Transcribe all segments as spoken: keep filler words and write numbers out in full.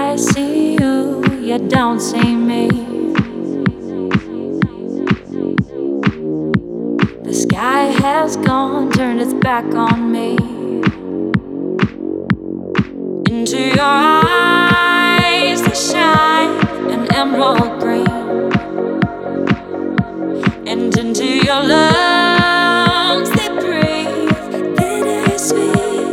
I see you, you don't see me. The sky has gone, turned its back on me. Into your eyes they shine an emerald green, and into your lungs they breathe bittersweet.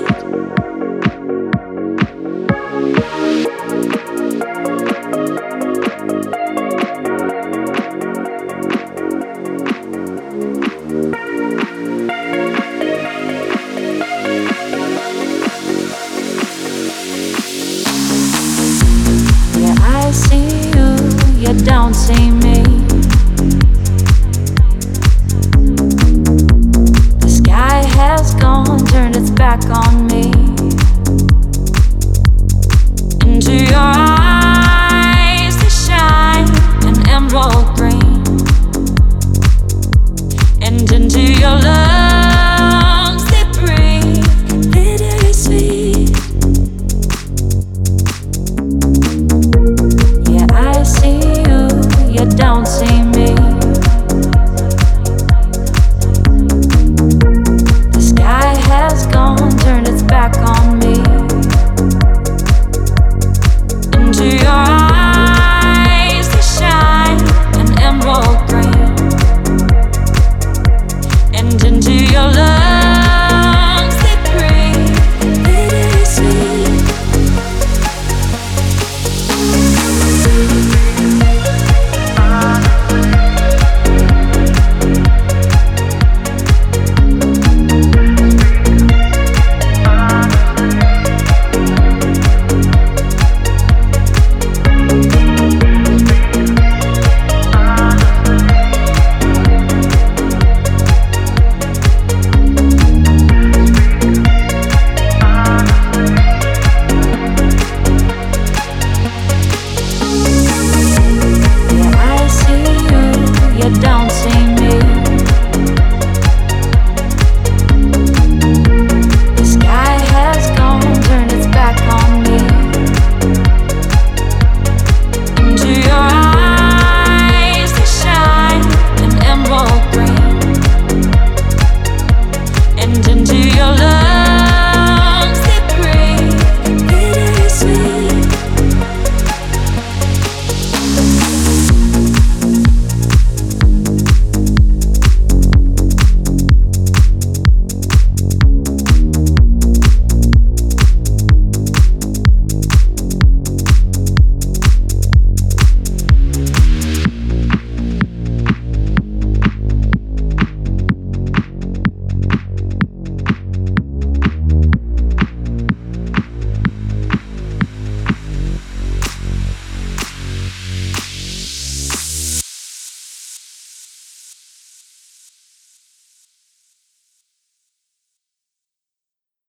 Yeah, I see you, you don't see me. The sky has gone, turned its back on me. Into your